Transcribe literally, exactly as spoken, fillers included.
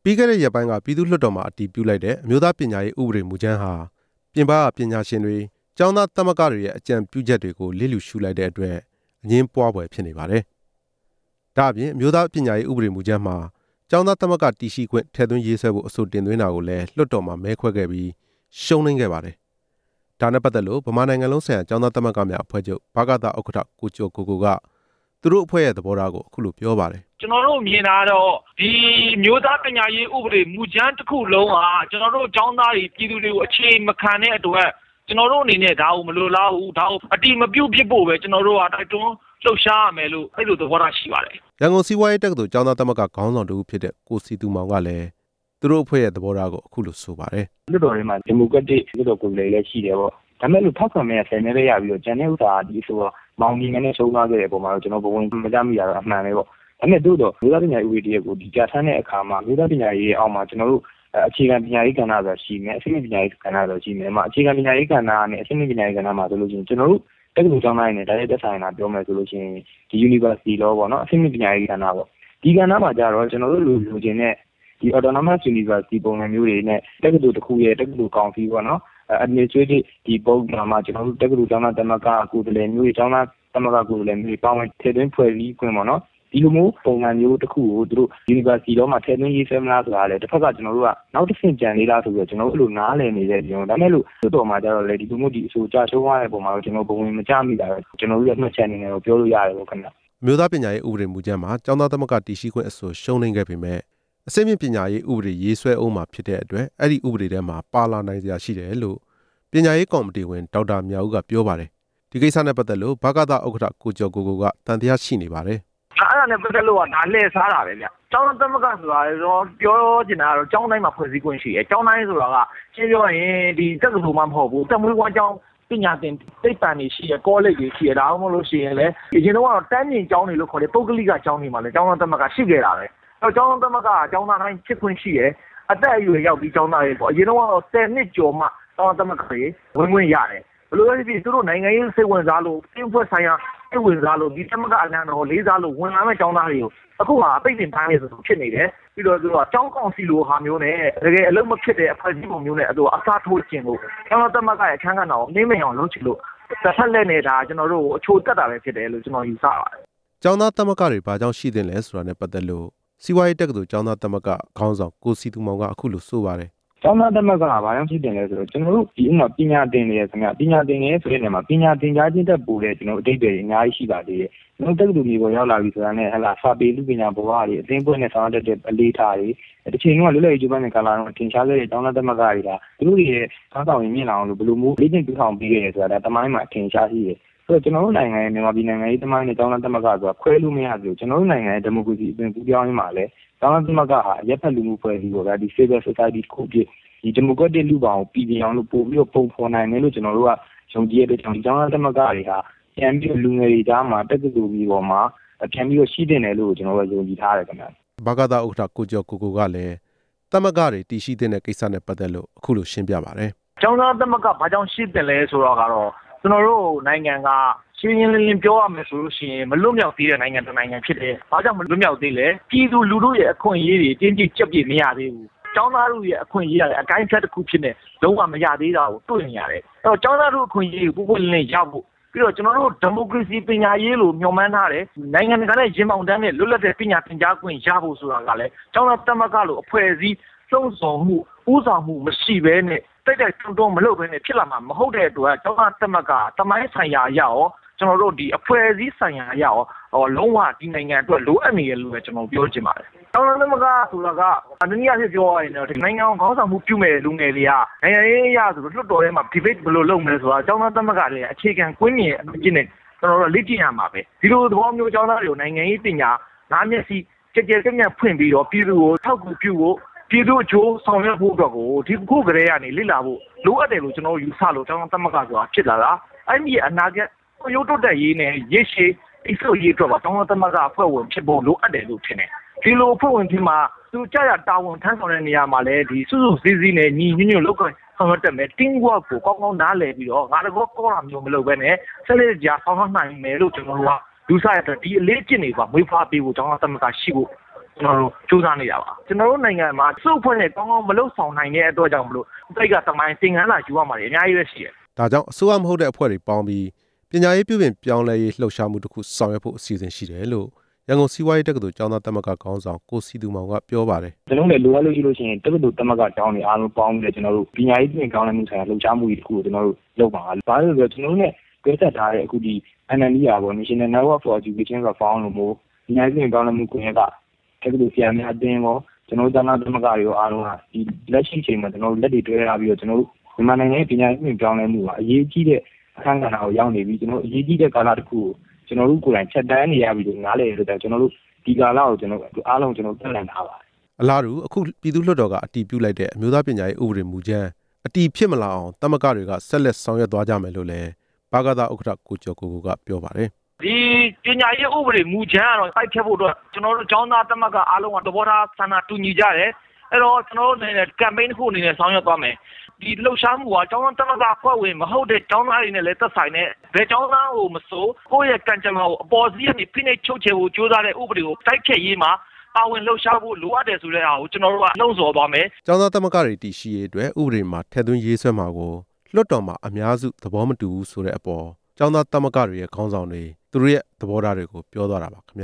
ပြီးခဲ့တဲ့ရက်ပိုင်းကပြည်သူ့လွှတ်တော်မှာအတည်ပြုလိုက်တဲ့အမျိုးသားပညာရေးဥပဒေမူကြမ်းဟာပြင်ပပညာရှင်တွေကျောင်းသားသမဂ္ဂတွေရဲ့အကြံပြုချက်တွေကိုလစ်လျူရှုလိုက်တဲ့အတွက်အငြင်းပွားဖွယ်ဖြစ်နေပါတယ်။ဒါ့အပြင်အမျိုးသားပညာရေးဥပဒေမူကြမ်းမှာကျောင်းသားသမဂ္ဂတည်ရှိခွင့်ထည့်သွင်းရေးဆွဲဖို့အဆိုတင်သွင်းတာကိုလည်းလွှတ်တော်မှာမဲခွဲခဲ့ပြီးရှုံးနိမ့်ခဲ့ပါတယ်။ဒါနဲ့ပတ်သက်လို့ဗမာနိုင်ငံလုံးဆိုင်ရာကျောင်းသားသမဂ္ဂများအဖွဲ့ချုပ်ဗကသဥက္ကဋ္ဌကိုကျော်ကိုကိုကသူတို့အဖွဲ့ရဲ့သဘောထားကိုအခုလိုပြောပါတယ်ကျွန်တော်တို့မြင်တာတော့ဒီမျိုးသားပညာရေးဥပဒေမူကြမ်းတစ်ခုလုံးဟာကျွန်တော်တို့ကျောင်းသားတွေပြည်သူတွေကိုအခြေမခံတဲ့အတွက်ကျွန်တော်တို့အနေနဲ့ဒါကိုမလိုလားဘူးဒါကိုအတိမပြုတ်ဖြစ်ဖို့ပဲကျွန်တော်တို့ကတိုက်တွန်းလှုပ်ရှားရမယ်လို့အဲ့လိုသဘောထားရှိပါတယ်ရန်ကုန်စီးပွားရေးတက္ကသိုလ်ကျောင်းသားသမဂ္ဂခေါင်းဆောင်တူဖြစ်တဲ့ကိုစီသူမောင်ကလည်းသူတို့အဖွဲ့ရဲ့သဘောထားကိုအခုလိုဆိုပါတယ်လွှတ်တော်ထဲမှာဒီမိုကရက်တစ်လွှတ်တော်ကိုယ်စားလှယ်လည်းရှိတယ်ပေါ့ဒါမဲ့လို့ထောက်ခံမဲ့ဆယ်နေလေးရပြီးတော့ကျန်တဲ့ဥစ္စာဒီဆိုတော့မောင်ကြီးနဲ့ရှုံးသွားခဲ့တဲ့ပုံမှာတော့ကျွန်တော်ဘဝင်မကြမိတာတော့အမှန်ပဲပေါ့ဒါမဲ့တို့တော့မြို့သားပညာရေးဥပဒေကိုဒီကြာထမ်းတဲ့အခါမှာမြို့သားပညာရေးအောက်မှာကျွန်တော်တို့အခြေခံပညာရေးကဏ္ဍဆိုတာရှိမယ်အဆင့်ပညာရေးကဏ္ဍဆိုတာရှိမယ်မှာအခြေခံပညာရေးကဏ္ဍနဲ့အဆင့်ပညာရေးကဏ္ဍမှာဆိုလို့ရှိရင်ကျွန်တော်တို့တက္ကသိုလ်ကျောင်းသားတွေနဲ့ဒါရိုက်သက်ဆိုင်တာပြောမယ်ဆိုလို့ရှိရင်ဒီ University Law ပေါ့နော်အဆင့်ပညာရေးကဏ္ဍပေါ့ဒီကဏ္ဍမှာကြတော့ကျွန်တော်တို့လူလူချင်းနဲ့ဒီ Autonomous University ပုံစံမျိုးတွေနဲ့တက္ကသိုလ်တစ်ခုရဲ့တက္ကသိုလ်ကောင်စီပေါ့နော်administrative ဒီပုံစံမှာကျွန်တော်တို့တက္ကသိုလ်ကျောင်းသားသမဂ္ဂကိုယ်စားလှယ်မျိုးတွေကျောင်းသားသမဂ္ဂကိုယ်စားလှယ်မျိုးတွေပေါင်းထည့်သွင်းဖွဲ့စည်းခွင့်ပေါ့နော်ဒီလိုမျိုးပုံစံမျိုးတစ်ခုကိုသူတို့ University တော့မှထည့်သွင်းရေးဆွဲမလားဆိုတာလေတစ်ဖက်ကကျွန်တော်တို့ကနောက်တစ်ဆင့်ကြံလေးလားဆိုပြီးတော့ကျွန်တော်တို့အဲ့လိုနားလည်နေတဲ့ကျွန်တော်ဒါမဲ့လို့တော်တော်မှကြတော့လေဒီလိုမျိုးဒီအဆိုကြရှုံးရတဲ့ပုံမှာတော့ကျွန်တော်ဘဝင်မကြမိတာပဲကျွန်တော်တို့ရဲ့အမှတ်ချက်အနေနဲ့တော့ပြောလို့ရတယ်ပေါ့ခင်ဗျအမျိုးသားပညာရေးဥပဒေမူကြမ်းမှာကျောင်းသားသမဂ္ဂတည်ရှိခွင့်အဆိုရှုံးနိမ့်ခဲ့ပေမဲ့အစိမ့်မြင့်ပညာရေးဥပဒေရေးဆွဲအောင်မှာဖြစ်တဲ့အတွက်အဲ့ဒီဥပဒေထဲမှာပါလာနိုင်စရာရှိတယ်လို့ပညာရေးကော်မတီဝင်ဒေါက်တာမြဦးကပြောပါတယ်ဒီကိစ္စနဲ့ပတ်သက်လို့ဗကသဥက္ကဋ္ဌကိုကျော်ကိုကိုကတန်တရားရှိနေပါတယ်အဲ့ဒါနဲ့ပတ်သက်လို့ကဒါလှည့်စားတာပဲဗျကျောင်းသားသမဂ္ဂဆိုတာတော့ပြောချင်တာကတော့ကျောင်းတိုင်းမှာဖွဲ့စည်းခွင့်ရှိတယ်ကျောင်းတိုင်းဆိုတာကရှင်းပြောရင်ဒီတက္ကသိုလ်မှမဟုတ်ဘူးတမွေးဝမ်းကျောင်းပညာသင်သိပ္ပံတွေရှိရကောလိပ်တွေရှိရဒါမှမဟုတ်လို့ရှိရင်လည်းဒီကျွန်တော်ကတော့တန်းမြင့်ကျောင်းတွေလို့ခေါ်တယ်ပုဂ္ဂလိကကျောင်းတွေမှာလည်းကျောင်းသားသမဂ္ဂရှိခဲ့တာပဲအဲ့တော့ကျောင်းသားသမဂ္ဂကကျောင်းသားတိုင်းဖြစ်ခွင့်ရှိရအသက်အရွယ်ရောက်ပြီးကျောင်းသားတွေပေါ့အရင်တော့ဆယ်နှစ်ကျော်မှကျောင်းသားသမဂ္ဂတွေဝင်ဝင်ရတယ်ဘယ်လိုလဲဖြစ်သူတို့နိုင်ငံရေးစိတ်ဝင်စားလို့ပြင်ဖွဲ့ဆိုင်ရာစိတ်ဝင်စားလို့ဒီသမဂ္ဂအလံတော်လေးစားလို့ဝင်လာမဲ့ကျောင်းသားတွေကိုအခုဟာအပိတ်ပင်ထားနေဆိုဖြစ်နေတယ်ပြီးတော့သူကကျောင်းကောင်စီလိုဟာမျိုးနဲ့တကယ်အလုံးမဖြစ်တဲ့အဖွဲ့အစည်းပုံမျိုးနဲ့အတူအစားထိုးခြင်းလို့ကျောင်းသားသမဂ္ဂရဲ့အခန်းကဏ္ဍကိုနှိမ့်မအောင်လုပ်ချင်လို့တစ်ဖက်လက်နဲ့ဒါကျွန်တော်တို့အချိုတက်တာပဲဖြစ်တယ်လို့ကျွန်တော်ယူဆပါတယ်ကျောင်းသားသမဂ္ဂတွေဘာကြောင့်ရှိသင့်လဲဆိုတာနဲ့ပတ်သက်လို့စီးပွားရေးတက္ကသိုလ်ကျောင်းသားသမဂ္ဂခေါင်းဆောင်ကိုစီသူမောင်ကအခုလိုဆိုပါတယ်ကျောင်းသားသမဂ္ဂကဘာကြောင့်ဖြစ်တယ်လဲဆိုတော့ကျွန်တော်တို့ဒီဥမာပညာသင်နေရခင်ဗျပညာသင်နေဆိုတဲ့နေရာမှာပညာသင်ကြားခြင်းတက်ပို့တဲ့ကျွန်တော်အတိတ်တွေအများကြီးရှိပါသေးတယ်ကျွန်တော်တက္ကသိုလ်မျိုးပေါ်ရောက်လာပြီဆိုတာနဲ့ဟလာစာပေလူပညာဘဝတွေအသိပွင့်နဲ့ဆောင်ရွက်တဲ့အလေးထားတွေတစ်ချိန်ကလွတ်လပ်ရေးကျပန်းတဲ့ကာလတော့ထင်ရှားခဲ့တဲ့ကျောင်းသားသမဂ္ဂတွေကသူတို့ရဲ့စောင့်ဆောင်ရင်းမြင့်လာအောင်လို့ဘယ်လိုမျိုးလေ့ကျင့်ပြုဆောင်ပေးခဲ့ရဆိုတာဒါတမိုင်းမှာထင်ရှားရှိတယ်ဆိုတော့ကျွန်တော်တို့နိုင်ငံရဲ့မြန်မာပြည်နိုင်ငံရေးတမိုင်းနဲ့ကျောင်းသားသမဂ္ဂဆိုတာခွဲလို့မရဘူးကျွန်တော်တို့နိုင်ငံရဲ့ဒီမိုကရေစီအသွင်ကူးပြောင်းရေးမှာလည်းကျောင်းသားသမဂ္ဂဟာရပ်ဖက်လူမှုဖွဲ့စည်းပေါ်ကဒီ civil society ကိုပြဒီဒီမိုကရက်တစ်လူပောင်ပြည်ပြအောင်လို့ပို့ပြီးတော့ပုံဖော်နိုင်တယ်လို့ကျွန်တော်တို့ကယုံကြည်ရတဲ့ကြောင့်ဒီကျောင်းသားသမဂ္ဂတွေဟာပြန်ပြီးလူငယ်တွေကြားမှာတက္ကသိုလ်ကြီးပေါ်မှာပြန်ပြီးတော့ရှိတင်တယ်လို့ကျွန်တော်တို့ယုံကြည်ထားတယ်ခင်ဗျာဗကသဥက္ကဋ္ဌကိုကျော်ကိုကိုကလည်းသမဂ္ဂတွေတည်ရှိတဲ့ကိစ္စနဲ့ပတ်သက်လို့အခုလိုရှင်းပြပါတယ်ကျောင်းသားသမဂ္ဂဘာကြောင့်ရှိတယ်လဲဆိုတော့ကတော့ကျွန်တော်တို့နိုင်ငံကရှင်းရှင်းလင်းလင်းပြောရမယ်ဆိုလို့ရှိရင်မလွတ်မြောက်သေးတဲ့နိုင်ငံတစ်နိုင်ငံဖြစ်တယ်။ဘာကြောင့်မလွတ်မြောက်သေးလဲ။ပြည်သူလူထုရဲ့အခွင့်အရေးတွေတင်းကျပ်ကြပ်ပြည့်မရသေးဘူး။ကျောင်းသားတို့ရဲ့အခွင့်အရေးတွေအကိုင်းဖြတ်တစ်ခုဖြစ်နေလုံးဝမရသေးတာကိုတွေ့နေရတယ်။အဲတော့ကျောင်းသားတို့အခွင့်အရေးကိုပုံပွင့်လင်းရဖို့ပြီးတော့ကျွန်တော်တို့ဒီမိုကရေစီပညာရေးလို့ညွှန်မှန်းထားတယ်။နိုင်ငံတကာနဲ့ရင်ပေါင်တန်းနဲ့လွတ်လပ်တဲ့ပညာသင်ကြားခွင့်ရဖို့ဆိုတာကလည်းကျောင်းသားသမဂ္ဂလို့အဖွဲ့အစည်းစုံဆောင်မှုဥဆောင်မှုမရှိဘဲနဲ့တိုက်တိုက်တွန်းတွန်းမလုပ်ဘဲနဲ့ဖြစ်လာမှာမဟုတ်တဲ့အတွက်ကျောင်းသားသမဂ္ဂတမိုင်းဆိုင်ရာအရာရောကျွန်တော်တို့ဒီအဖွဲ့အစည်းဆိုင်ရာအရာရောဟောလုံးဝဒီနိုင်ငံအတွက်လိုအပ်နေရလို့ပဲကျွန်တော်ပြောချင်ပါတယ်။ကျောင်းသားသမဂ္ဂဆိုတာကတနည်းအားဖြင့်ပြောရရင်တော့ဒီနိုင်ငံခေါင်းဆောင်မှုပြုမဲ့လူငယ်တွေကနိုင်ငံရေးအရာဆိုတော့လွှတ်တော်ထဲမှာ debate ဘယ်လိုလုပ်မလဲဆိုတာကျောင်းသားသမဂ္ဂတွေအခြေခံကွင်းမြင်အကျင့်နဲ့ကျွန်တော်တို့လေ့ကျင့်ရမှာပဲ။ဒီလိုသဘောမျိုးကျောင်းသားတွေကိုနိုင်ငံရေးပညာငါးမျက်စိကြကြကြမြတ်ဖွင့်ပြီးတော့ပြည်သူကိုထောက်ကူပြုဖို့ပြည်သူ့အကျိုးဆောင်ရွက်ဖို့အတွက်ကိုဒီခုကလေးကနေလေ့လာဖို့လိုအပ်တယ်လို့ကျွန်တော်ယူဆလို့ကျောင်းသားသမဂ္ဂဆိုတာဖြစ်လာတာအဲ့ဒီအနာဂတ်ရုပ်တုတက်ရေးနဲ့ရရှိတိစုရေးအတွက်ပါကျောင်းသားသမဂ္ဂအဖွဲ့ဝင်ဖြစ်ဖို့လိုအပ်တယ်လို့ထင်တယ်ဒီလိုအဖွဲ့ဝင်ဖြစ်မှာသူကြရတာဝန်ထမ်းဆောင်တဲ့နေရာမှာလည်းဒီစုစုစည်းစည်းနဲ့ညီညွတ်ညွတ်လုပ်ကိုင်ဆောင်ရွက်တဲ့မယ် team work ကိုကောင်းကောင်းနားလည်ပြီးတော့ငါတို့ကောတာမျိုးမလုပ်ဘဲနဲ့ဆက်လက်ကြာဆောင်ရွက်နိုင်မယ်လို့ကျွန်တော်တို့ကယူဆရတဲ့ဒီအလေးကျင့်တွေကမွေးဖွားပေးဖို့ကျောင်းသားသမဂ္ဂရှိဖို့ကျွန်တော်တို့ကြိုးစားနေရပါကျွန်တော်တို့နိုင်ငံမှာစုအဖွဲ့နဲ့ကောင်းကောင်းမလုပ်ဆောင်နိုင်တဲ့အတွက်ကြောင့်မလို့တိတ်ကတမိုင်းသင်ခန်းစာယူရမှာလေအများကြီးပဲရှိတယ်ဒါကြောင့်အစိုးရမဟုတ်တဲ့အဖွဲ့တွေပေါင်းပြီးပညာရေးပြုပြင်ပြောင်းလဲရေးလှုပ်ရှားမှုတစ်ခုဆောင်ရွက်ဖို့အစီအစဉ်ရှိတယ်လို့ရန်ကုန်စီးပွားရေးတက္ကသိုလ်ကျောင်းသားသမဂ္ဂခေါင်းဆောင်ကိုစီသူမောင်ကပြောပါတယ်ကျွန်တော်လည်းလိုအပ်လို့ရှိလို့ရှိရင်တက္ကသိုလ်သမဂ္ဂကျောင်းတွေအားလုံးပေါင်းပြီးကျွန်တော်တို့ပညာရေးပြင်ကောင်းတဲ့မှုဆိုင်ရာလှုပ်ရှားမှုတွေတစ်ခုကိုကျွန်တော်တို့လုပ်ပါဘာလို့လဲဆိုတော့ကျွန်တော်တို့နဲ့တွဲဆက်ထားတဲ့အခုဒီ N N D ရာပေါ့ National Network for Education Reform လို့မျိုးပညာရေးပြင်ကောင်းတဲ့မှုကွန်ရက်ကတက္ကသိုလ်ဆရာများအသင်းရောကျွန်တော်တို့ကျောင်းသားသမဂ္ဂတွေရောအားလုံးကဒီလက်ရှိချိန်မှာကျွန်တော်တို့လက်တွေတွဲထားပြီးတော့ကျွန်တော်တို့မြန်မာနိုင်ငံရဲ့ပညာရေးပြင်ပြောင်းလဲမှုကအရေးကြီးတဲ့အခန်းကဏ္ဍကိုရောက်နေပြီးကျွန်တော်အရေးကြီးတဲ့ကာလတစ်ခုကိုကျွန်တော်တို့ကိုယ်တိုင်ချက်တန်းနေရပြီးတော့နားလည်ရတဲ့ကျွန်တော်တို့ဒီကာလကိုကျွန်တော်အားလုံးကျွန်တော်တက်လန့်ထားပါတယ်အလားတူအခုပြည်သူ့လွှတ်တော်ကအတည်ပြုလိုက်တဲ့အမျိုးသားပညာရေးဥပဒေမူကြမ်းအတည်ဖြစ်မလာအောင်တမကတွေကဆက်လက်ဆောင်ရွက်သွားကြမယ်လို့လည်းဘာကသာဥက္ကဋ္ဌကိုကျော်ကိုကိုကပြောပါတယ်ဒီပညာရေးဥပဒေမူကြမ်းကတော့စိုက်ဖြတ်ဖို့အတွက်ကျွန်တော်တို့ကျောင်းသားတမကအားလုံးကသဘောထားဆန္ဒတူညီကြတယ်အဲ့တော့ကျွန်တော်တို့အနေနဲ့ campaign တစ်ခုအနေနဲ့ဆောင်ရွက်သွားမယ်ဒီလှုပ်ရှားမှုကကျောင်းသားတမကဖွဲ့ဝင်မဟုတ်တဲ့ကျောင်းသားတွေနဲ့လည်းသက်ဆိုင်တဲ့ဘယ်ကျောင်းသားကိုမဆိုကိုယ့်ရဲ့ကံကြမ္မာကိုအပေါ်စီးကနေဖိနှိပ်ချုပ်ချယ်ဖို့ကြိုးစားတဲ့ဥပဒေကိုတိုက်ဖြတ်ရေးမှာပါဝင်လှုပ်ရှားဖို့လိုအပ်တယ်ဆိုတဲ့အားကိုကျွန်တော်တို့ကနှုံးဆော်သွားမယ်ကျောင်းသားသမဂ္ဂတွေတည်ရှိရေးအတွက်ဥပဒေမှာထည့်သွင်းရေးဆွဲမှာကိုလွှတ်တော်မှာအများစုသဘောမတူဘူးဆိုတဲ့အပေါ်ကျောင်းသားသမဂ္ဂတွေရဲ့ခေါင်းဆောင်တွေသူတို့ရဲ့သဘောထားတွေကိုပြောသွားတာပါခင်ဗျာ